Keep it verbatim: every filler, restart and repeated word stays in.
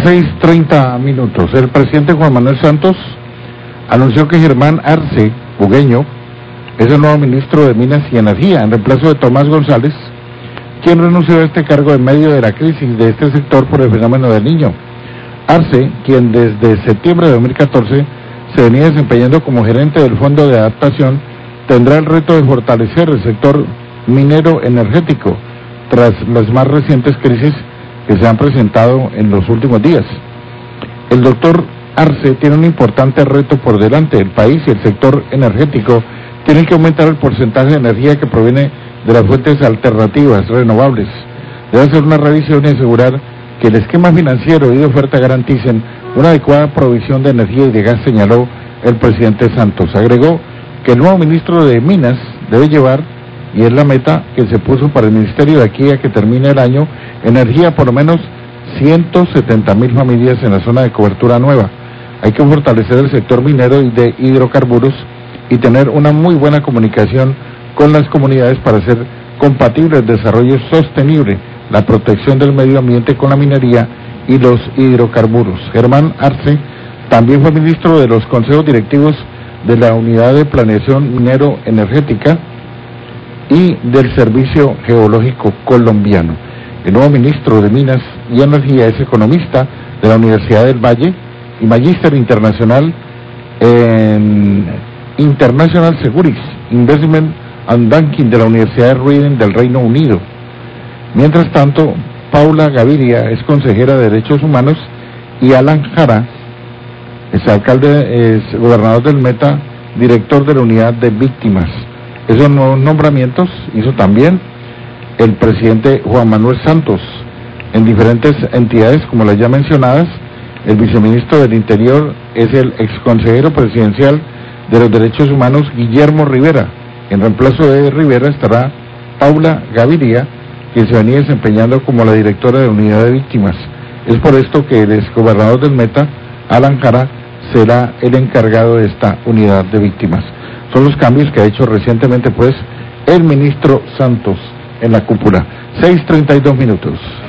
seis treinta minutos. El presidente Juan Manuel Santos anunció que Germán Arce Bugueño es el nuevo ministro de Minas y Energía, en reemplazo de Tomás González, quien renunció a este cargo en medio de la crisis de este sector por el fenómeno del Niño. Arce, quien desde septiembre de dos mil catorce se venía desempeñando como gerente del Fondo de Adaptación, tendrá el reto de fortalecer el sector minero energético tras las más recientes crisis que se han presentado en los últimos días. El doctor Arce tiene un importante reto por delante. El país y el sector energético tienen que aumentar el porcentaje de energía que proviene de las fuentes alternativas renovables. Debe hacer una revisión y asegurar que el esquema financiero y de oferta garanticen una adecuada provisión de energía y de gas, señaló el presidente Santos. Agregó que el nuevo ministro de Minas debe llevar, y es la meta que se puso para el ministerio de aquí a que termine el año, energía por lo menos ciento setenta mil familias en la zona de cobertura nueva. Hay que fortalecer el sector minero y de hidrocarburos y tener una muy buena comunicación con las comunidades para hacer compatible el desarrollo sostenible, la protección del medio ambiente con la minería y los hidrocarburos. Germán Arce también fue ministro de los consejos directivos de la Unidad de Planeación Minero Energética y del Servicio Geológico Colombiano. El nuevo ministro de Minas y Energía es economista de la Universidad del Valle y magíster internacional en International Securities Investment and Banking de la Universidad de Reading del Reino Unido. Mientras tanto, Paula Gaviria es consejera de Derechos Humanos y Alan Jara es alcalde, es gobernador del Meta, director de la Unidad de Víctimas. Esos nuevos nombramientos hizo también el presidente Juan Manuel Santos en diferentes entidades como las ya mencionadas. El viceministro del Interior es el exconsejero presidencial de los Derechos Humanos Guillermo Rivera. En reemplazo de Rivera estará Paula Gaviria, quien se venía desempeñando como la directora de la Unidad de Víctimas. Es por esto que el exgobernador del Meta, Alan Jara, será el encargado de esta Unidad de Víctimas. Son los cambios que ha hecho recientemente pues el ministro Santos en la cúpula. seis treinta y dos minutos.